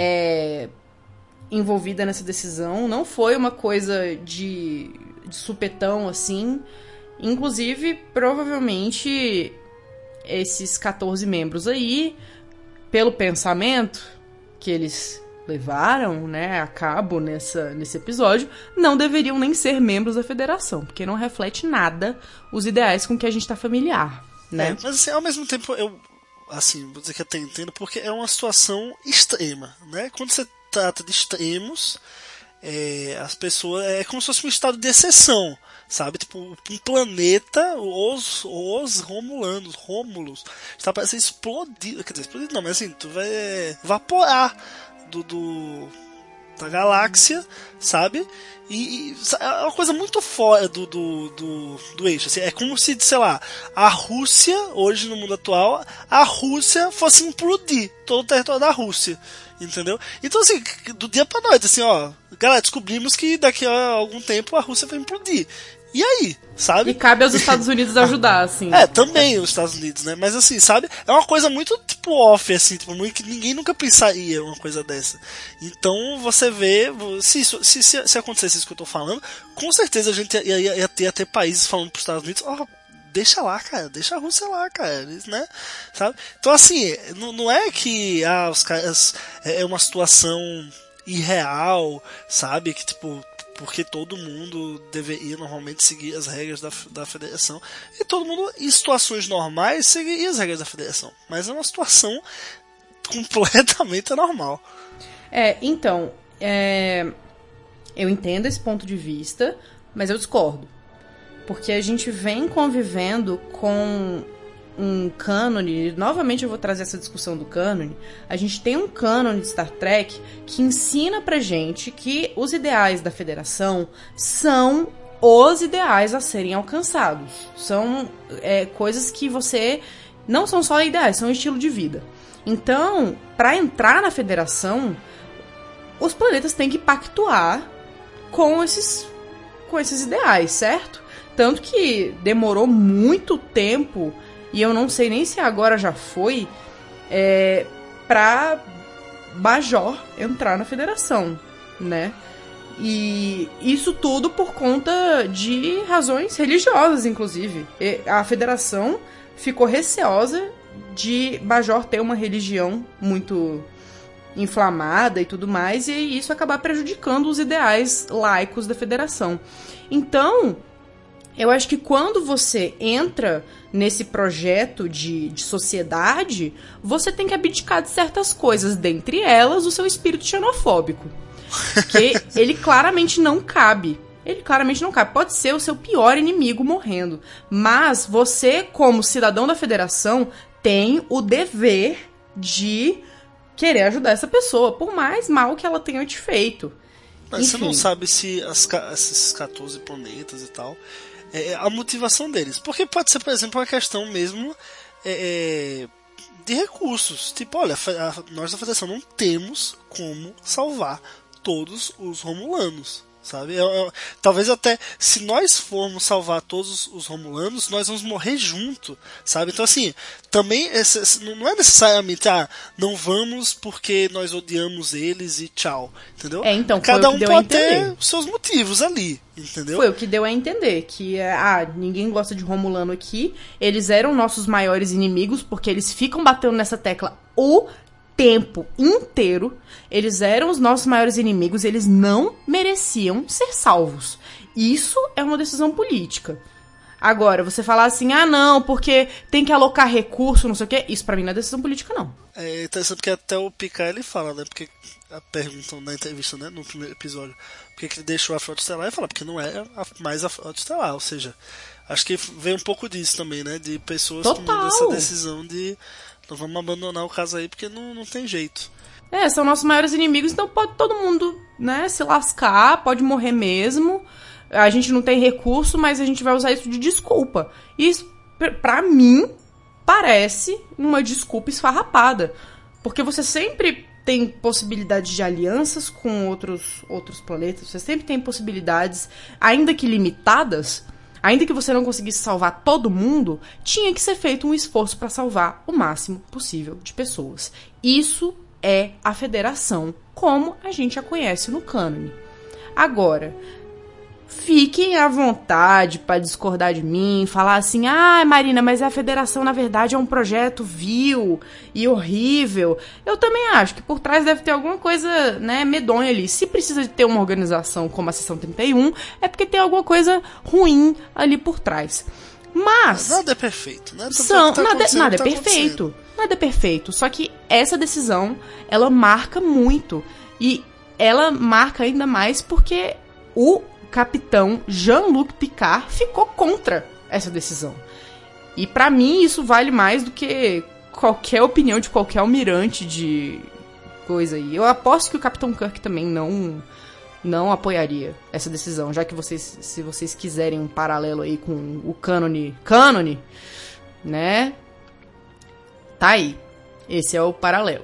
é, envolvida nessa decisão, não foi uma coisa de, de supetão assim. Inclusive, provavelmente, esses catorze membros aí, pelo pensamento que eles levaram, né, a cabo nessa, nesse episódio, não deveriam nem ser membros da Federação, porque não reflete nada os ideais com que a gente está familiar, né? É, mas assim, ao mesmo tempo, eu assim, vou dizer que até entendo, porque é uma situação extrema, né? Quando você trata de extremos, é, as pessoas, é como se fosse um estado de exceção, sabe? Tipo, um planeta, os, os Romulanos, Rômulos, está para ser explodido, quer dizer, explodido não, mas assim, tu vai evaporar do, do da galáxia, sabe? E, e é uma coisa muito fora do, do, do, do eixo. Assim, é como se, sei lá, a Rússia, hoje no mundo atual, a Rússia fosse implodir todo o território da Rússia. Entendeu? Então, assim, do dia pra noite, assim, ó, galera, descobrimos que daqui a algum tempo a Rússia vai implodir. E aí, sabe? E cabe aos Estados Unidos ajudar, assim. É, também os Estados Unidos, né? Mas assim, sabe? É uma coisa muito, tipo, off, assim, tipo, que ninguém nunca pensaria uma coisa dessa. Então, você vê, se, isso, se, se, se acontecesse isso que eu tô falando, com certeza a gente ia, ia, ia, ter, ia ter países falando pros Estados Unidos, ó, oh, deixa lá, cara, deixa a Rússia lá, cara, né? Sabe? Então, assim, não, não é que, ah, os caras, é uma situação irreal, sabe? Que, tipo, porque todo mundo deveria normalmente seguir as regras da, da Federação. E todo mundo, em situações normais, seguiria as regras da Federação. Mas é uma situação completamente anormal. É, então, é, eu entendo esse ponto de vista, mas eu discordo. Porque a gente vem convivendo com um cânone, novamente eu vou trazer essa discussão do cânone, a gente tem um cânone de Star Trek que ensina pra gente que os ideais da Federação são os ideais a serem alcançados. São é, coisas que você... não são só ideais, são um estilo de vida. Então, pra entrar na Federação, os planetas têm que pactuar com esses, com esses ideais, certo? Tanto que demorou muito tempo, e eu não sei nem se agora já foi, é, pra Bajor entrar na Federação, né? E isso tudo por conta de razões religiosas, inclusive. E a Federação ficou receosa de Bajor ter uma religião muito inflamada e tudo mais, e isso acabar prejudicando os ideais laicos da Federação. Então, Eu acho que quando você entra nesse projeto de, de sociedade, você tem que abdicar de certas coisas, dentre elas o seu espírito xenofóbico. Que ele claramente não cabe. Ele claramente não cabe. Pode ser o seu pior inimigo morrendo. Mas você, como cidadão da federação, tem o dever de querer ajudar essa pessoa, por mais mal que ela tenha te feito. Mas Enfim. você não sabe se as, esses catorze planetas e tal, é a motivação deles. Porque pode ser, por exemplo, uma questão mesmo é, de recursos. Tipo, olha, a, nós da Federação não temos como salvar todos os romulanos, sabe? Eu, eu, talvez até, se nós formos salvar todos os, os romulanos, nós vamos morrer junto, sabe? Então, assim, também esse, não é necessariamente, ah, não vamos porque nós odiamos eles e tchau, entendeu? É, então, cada foi o um que deu pode a entender. ter os seus motivos ali, entendeu? Foi o que deu a entender, que, ah, ninguém gosta de Romulano aqui, eles eram nossos maiores inimigos, porque eles ficam batendo nessa tecla o tempo inteiro, eles eram os nossos maiores inimigos, eles não mereciam ser salvos. Isso é uma decisão política. Agora, você falar assim, ah não, porque tem que alocar recurso, não sei o quê, isso pra mim não é decisão política, não. É interessante porque até o Picard ele fala, né, porque a pergunta na entrevista, né, no primeiro episódio, porque que ele deixou a Frota Estelar, ele fala, porque não é a, mais a Frota Estelar, ou seja, acho que veio um pouco disso também, né, de pessoas Total. tomando essa decisão de então vamos abandonar o caso aí porque não, não tem jeito. É, são nossos maiores inimigos, então pode todo mundo, né, se lascar, pode morrer mesmo. A gente não tem recurso, mas a gente vai usar isso de desculpa. E isso, pra mim, parece uma desculpa esfarrapada. Porque você sempre tem possibilidades de alianças com outros, outros planetas, você sempre tem possibilidades, ainda que limitadas. Ainda que você não conseguisse salvar todo mundo, tinha que ser feito um esforço para salvar o máximo possível de pessoas. Isso é a Federação, como a gente a conhece no cânone. Agora, fiquem à vontade para discordar de mim, falar assim, ah, Marina, mas a Federação, na verdade, é um projeto vil e horrível. Eu também acho que por trás deve ter alguma coisa, né, medonha ali. Se precisa de ter uma organização como a Seção trinta e um, é porque tem alguma coisa ruim ali por trás. Mas... Nada é perfeito, né? São, tá nada, nada é tá perfeito. Nada é perfeito. Só que essa decisão, ela marca muito. E ela marca ainda mais porque o capitão Jean-Luc Picard ficou contra essa decisão. E pra mim isso vale mais do que qualquer opinião de qualquer almirante de coisa aí. Eu aposto que o Capitão Kirk também não não apoiaria essa decisão, já que vocês, se vocês quiserem um paralelo aí com o cânone, cânone, né? Tá aí. Esse é o paralelo.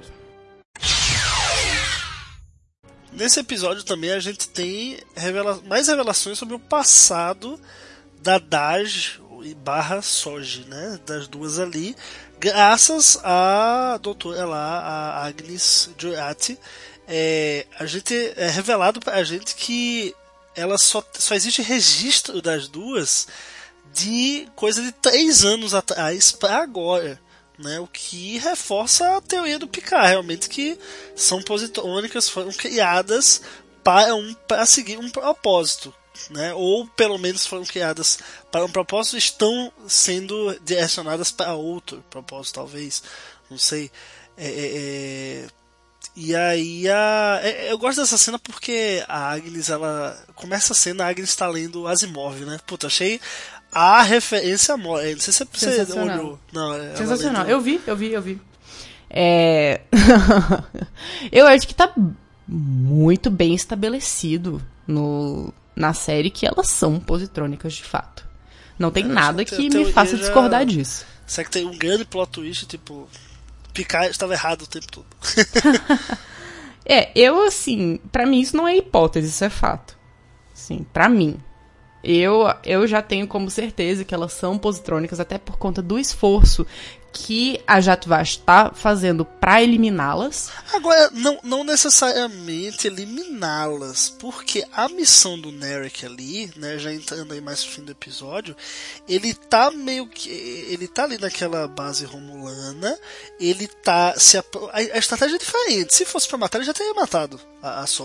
Nesse episódio também a gente tem revela- mais revelações sobre o passado da Daj e barra Soji, né? Das duas ali, graças à doutora lá, a Agnes Jurati. É, a gente é revelado pra gente que ela só, só existe registro das duas de coisa de três anos atrás pra agora. Né, o que reforça a teoria do Picard, realmente, que são positrônicas, foram criadas para, um, para seguir um propósito, né, ou pelo menos foram criadas para um propósito, estão sendo direcionadas para outro propósito, talvez, não sei. É, é, é... E aí a... eu gosto dessa cena porque a Agnes, ela começa a cena, a Agnes está lendo Asimov, né? Puta, achei a referência a Morte. Não sei se você olhou. Não, sensacional. Lendo... Eu vi, eu vi, eu vi. É... eu acho que tá muito bem estabelecido no... na série que elas são positrônicas de fato. Não tem é, já, que me faça já... discordar disso. Será que tem um grande plot twist, tipo... Picard estava errado o tempo todo. É, eu assim, pra mim isso não é hipótese, isso é fato. Sim, pra mim. Eu, eu já tenho como certeza que elas são positrônicas, até por conta do esforço que a Jatvash está fazendo para eliminá-las. Agora, não, não necessariamente eliminá-las, porque a missão do Narek ali, né, já entrando aí mais no fim do episódio, ele tá meio que... ele tá ali naquela base romulana, ele tá... Se a, a estratégia é diferente. Se fosse pra matar, ele já teria matado a, a Soji.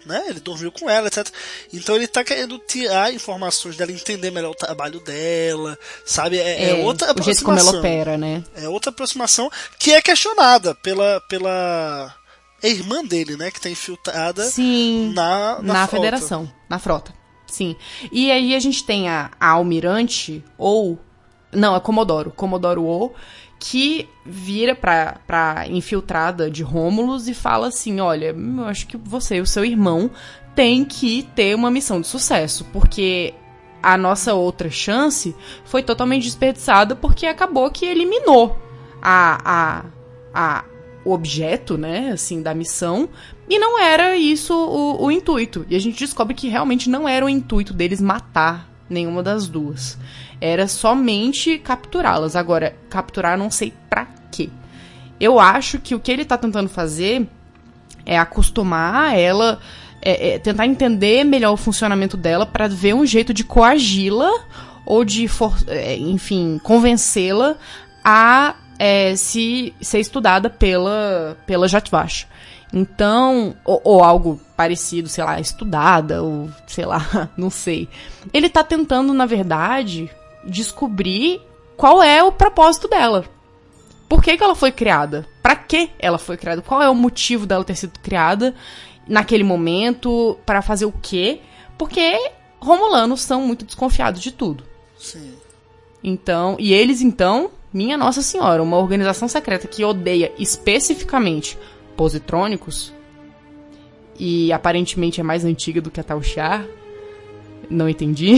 né? Ele dormiu com ela, etcétera. Então ele tá querendo tirar informações dela, entender melhor o trabalho dela, sabe? É, é, é outra aproximação. O jeito como ela opera, né? É outra aproximação que é questionada pela, pela irmã dele, né? Que tá infiltrada Sim, na, na, na frota. federação, na frota. Sim. E aí a gente tem a, a almirante, ou... Não, é Comodoro. Comodoro O, que vira pra, pra infiltrada de Rômulus e fala assim, olha, eu acho que você e o seu irmão têm que ter uma missão de sucesso, porque a nossa outra chance foi totalmente desperdiçada porque acabou que eliminou a, a, a, o objeto, né, assim, da missão, e não era isso o, o intuito. E a gente descobre que realmente não era o intuito deles matar nenhuma das duas. Era somente capturá-las. Agora, capturar não sei pra quê. Eu acho que o que ele tá tentando fazer é acostumar ela, é, é, tentar entender melhor o funcionamento dela pra ver um jeito de coagi-la ou de, for, é, enfim, convencê-la a é, se ser estudada pela, pela Jatvash. Então, ou, ou algo parecido, sei lá, estudada, ou sei lá, não sei. Ele tá tentando, na verdade, descobrir qual é o propósito dela. Por que que ela foi criada? Pra que ela foi criada? Qual é o motivo dela ter sido criada naquele momento? Pra fazer o quê? Porque romulanos são muito desconfiados de tudo. Sim. Então, e eles, então, minha Nossa Senhora, uma organização secreta que odeia especificamente positrônicos, e aparentemente é mais antiga do que a Tal Shiar. Não entendi.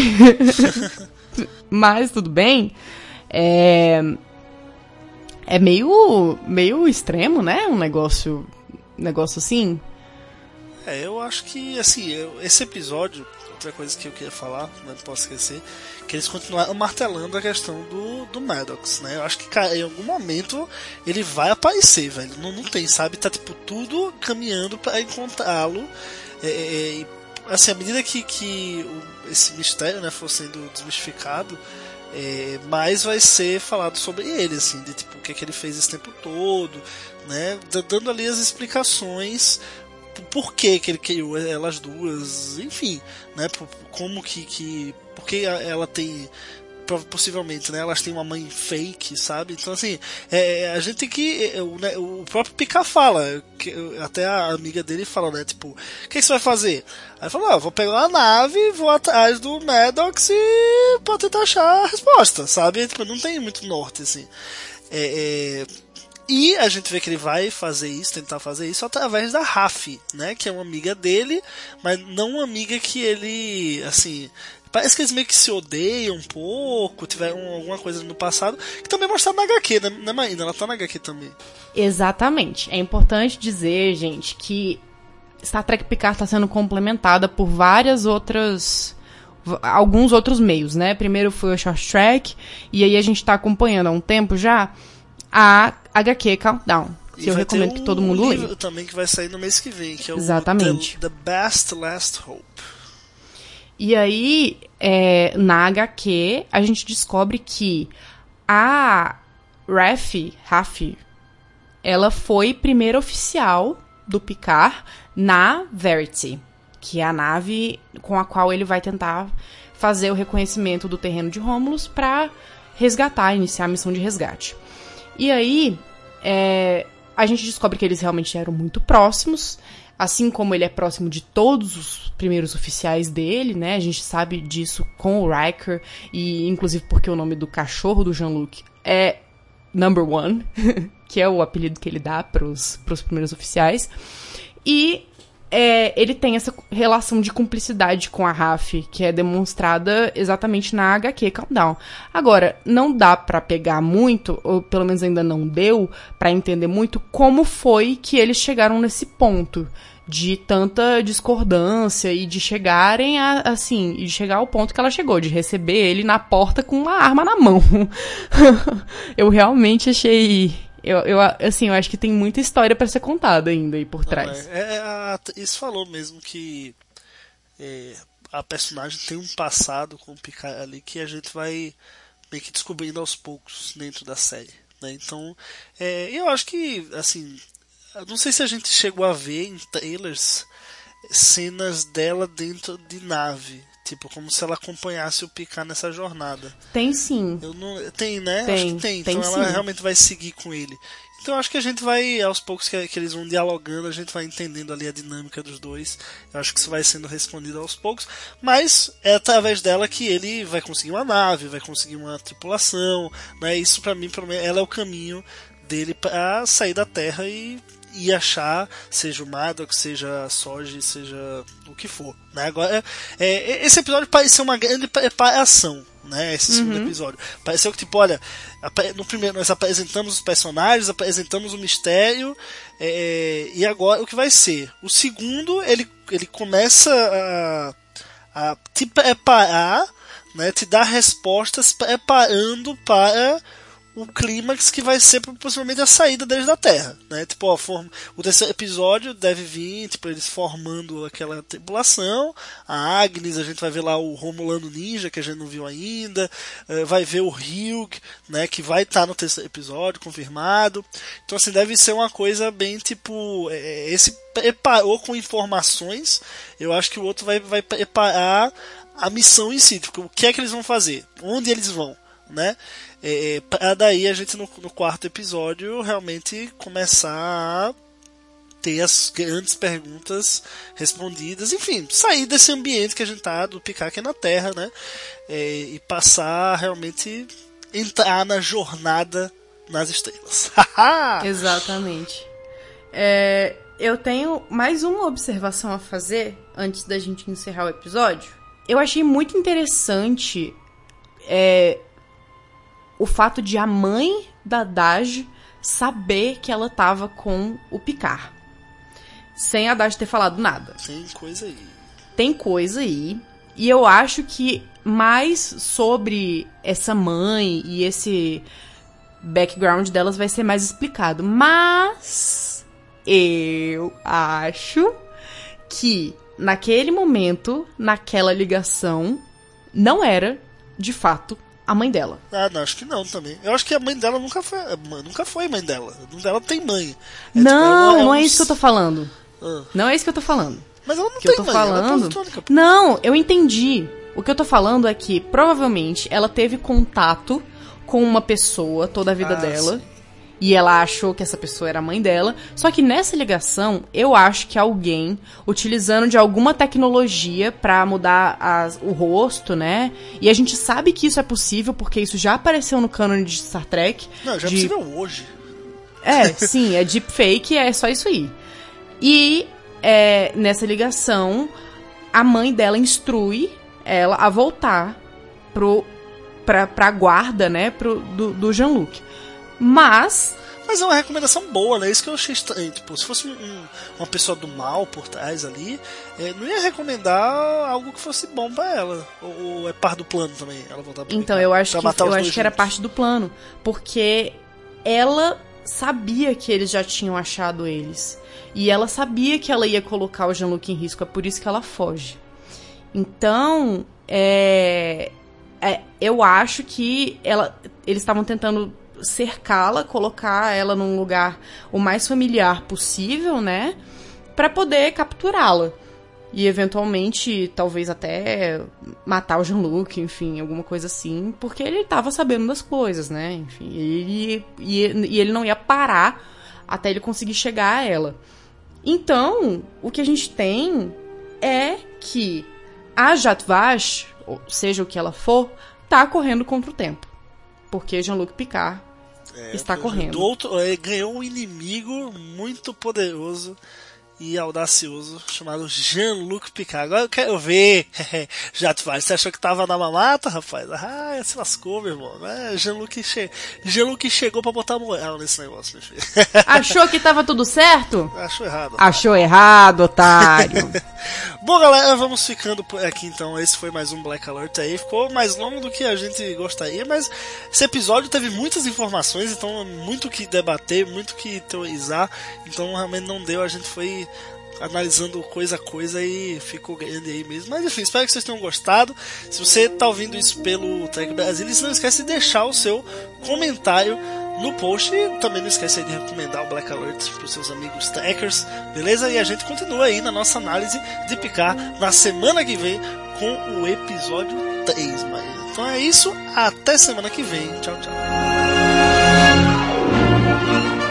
Mas tudo bem. É, é meio, meio extremo, né? Um negócio, negócio assim. É, eu acho que, assim, eu, esse episódio, outra coisa que eu queria falar, não posso esquecer, que eles continuaram martelando a questão do, do Maddox, né? Eu acho que, cara, em algum momento ele vai aparecer, velho. Não, não tem, sabe? Tá, tipo, tudo caminhando pra encontrá-lo. É, é, assim, à medida que, que o, esse mistério, né, for sendo desmistificado, é, mais vai ser falado sobre ele, assim, de, tipo, o que é que ele fez esse tempo todo, né? Dando ali as explicações por que que ele criou elas duas, enfim, né, como que, que porque ela tem, possivelmente, né, elas têm uma mãe fake, sabe, então assim, é, a gente tem que, o, né, o próprio Picard fala, que, até a amiga dele fala, né, tipo, o que, que você vai fazer? Aí ele fala, ah, vou pegar uma nave, vou atrás do Maddox e pra tentar achar a resposta, sabe, tipo, não tem muito norte, assim, é... é e a gente vê que ele vai fazer isso, tentar fazer isso através da Raf, né? Que é uma amiga dele, mas não uma amiga que ele, assim... Parece que eles meio que se odeiam um pouco, tiveram alguma coisa no passado, que também é mostrado na H Q, né, né Marina? Ela tá na H Q também. Exatamente. É importante dizer, gente, que Star Trek Picard está sendo complementada por várias outras... alguns outros meios, né? Primeiro foi o Short Track, e aí a gente tá acompanhando há um tempo já a H Q Countdown, que e eu recomendo que todo mundo leia. Livro também que vai sair no mês que vem, que é o Exatamente. The, The Best Last Hope. E aí, é, na H Q, a gente descobre que a Raf, Raf, ela foi primeira oficial do Picard na Verity, que é a nave com a qual ele vai tentar fazer o reconhecimento do terreno de Romulus para resgatar, iniciar a missão de resgate. E aí, é, a gente descobre que eles realmente eram muito próximos, assim como ele é próximo de todos os primeiros oficiais dele, né? A gente sabe disso com o Riker, e inclusive porque o nome do cachorro do Jean-Luc é Number One, que é o apelido que ele dá pros, pros primeiros oficiais. E é, ele tem essa relação de cumplicidade com a Raf, que é demonstrada exatamente na H Q Countdown. Agora, não dá pra pegar muito, ou pelo menos ainda não deu, pra entender muito como foi que eles chegaram nesse ponto de tanta discordância e de chegarem a, assim, e de chegar ao ponto que ela chegou, de receber ele na porta com uma arma na mão. Eu realmente achei... Eu, eu, assim, eu acho que tem muita história pra ser contada ainda aí por trás. É, é, a, isso falou mesmo que é, a personagem tem um passado com o Picard ali que a gente vai meio que descobrindo aos poucos dentro da série, né? Então, é, eu acho que, assim, eu não sei se a gente chegou a ver em trailers cenas dela dentro de nave. Tipo, como se ela acompanhasse o Picard nessa jornada. Tem sim. Eu não, tem, né? Tem, acho que tem. tem Então ela sim. realmente vai seguir com ele. Então acho que a gente vai, aos poucos que, que eles vão dialogando, a gente vai entendendo ali a dinâmica dos dois. Eu acho que isso vai sendo respondido aos poucos. Mas é através dela que ele vai conseguir uma nave, vai conseguir uma tripulação, né? Isso pra mim, pelo menos, ela é o caminho dele pra sair da Terra e... e achar, seja o Maddox, seja a Soji, seja o que for, né? Agora, é, esse episódio pareceu uma grande preparação, né? Esse uhum. segundo episódio. Pareceu que, tipo, olha, no primeiro nós apresentamos os personagens, apresentamos o mistério, é, e agora o que vai ser? O segundo, ele, ele começa a, a te preparar, né? Te dar respostas preparando para... o clímax que vai ser possivelmente a saída deles da Terra, né? Tipo, ó, form... o terceiro episódio deve vir, tipo, eles formando aquela tripulação, a Agnes, a gente vai ver lá o Romulano Ninja, que a gente não viu ainda, uh, vai ver o Hugh, né, que vai estar tá no terceiro episódio, confirmado. Então, assim, deve ser uma coisa bem, tipo, é, esse preparou com informações, eu acho que o outro vai, vai preparar a missão em si, tipo, o que é que eles vão fazer, onde eles vão, né? É, pra daí a gente no, no quarto episódio realmente começar a ter as grandes perguntas respondidas, enfim, sair desse ambiente que a gente tá do Picard aqui na Terra, né? É, e passar realmente entrar na jornada nas estrelas. Exatamente. É, eu tenho mais uma observação a fazer antes da gente encerrar o episódio. Eu achei muito interessante é, o fato de a mãe da Daj saber que ela tava com o Picard. Sem a Daj ter falado nada. Tem coisa aí. Tem coisa aí. E eu acho que mais sobre essa mãe e esse background delas vai ser mais explicado. Mas eu acho que naquele momento, naquela ligação, não era, de fato, a mãe dela. Ah, não, acho que não também. Eu acho que a mãe dela nunca foi, nunca foi mãe dela. A mãe dela tem mãe. É, não, tipo, é não é isso que eu tô falando. Ah. Não é isso que eu tô falando. Mas ela não que tem eu tô mãe, falando... ela é Não, eu entendi. O que eu tô falando é que, provavelmente, ela teve contato com uma pessoa toda a vida ah, dela. Sim. E ela achou que essa pessoa era a mãe dela. Só que nessa ligação, eu acho que alguém, utilizando de alguma tecnologia pra mudar as, o rosto, né? E a gente sabe que isso é possível, porque isso já apareceu no cânone de Star Trek. Não, já de... é possível hoje. É, sim, é deepfake, é só isso aí. E é, nessa ligação, a mãe dela instrui ela a voltar pro, pra, pra guarda, né? Pro, do, do Jean-Luc. Mas... Mas é uma recomendação boa, né? Isso que eu achei estranho. Tipo, se fosse um, uma pessoa do mal por trás ali, é, não ia recomendar algo que fosse bom pra ela. Ou, ou é parte do plano também, ela voltar pra Então, eu acho que, eu acho que era parte do plano. Porque ela sabia que eles já tinham achado eles. E ela sabia que ela ia colocar o Jean-Luc em risco. É por isso que ela foge. Então, é... é eu acho que ela, eles estavam tentando... cercá-la, colocar ela num lugar o mais familiar possível, né? Pra poder capturá-la. E eventualmente, talvez até matar o Jean-Luc, enfim, alguma coisa assim, porque ele tava sabendo das coisas, né? Enfim, ele, e, e ele não ia parar até ele conseguir chegar a ela. Então, o que a gente tem é que a Zhat Vash, seja o que ela for, tá correndo contra o tempo. Porque Jean-Luc Picard é, está correndo. Outro, ele ganhou um inimigo muito poderoso e audacioso chamado Jean-Luc Picard. Agora eu quero ver. Zhat Vash, você achou que tava na mamata, rapaz? Ah, se lascou, meu irmão. É, Jean-Luc che... Jean chegou pra botar moral nesse negócio, meu filho. Achou que tava tudo certo? Achou errado. Achou errado, otário. Bom, galera, vamos ficando por aqui então. Esse foi mais um Black Alert aí. Ficou mais longo do que a gente gostaria, mas esse episódio teve muitas informações, então muito que debater, muito que teorizar. Então realmente não deu, a gente foi analisando coisa a coisa e ficou grande aí mesmo. Mas enfim, espero que vocês tenham gostado. Se você tá ouvindo isso pelo Trek Brasil, não esquece de deixar o seu comentário no post. E também não esquece aí de recomendar o Black Alert para os seus amigos trackers, beleza? E a gente continua aí na nossa análise de Picard na semana que vem com o episódio três. Mas então é isso, até semana que vem. Tchau, tchau.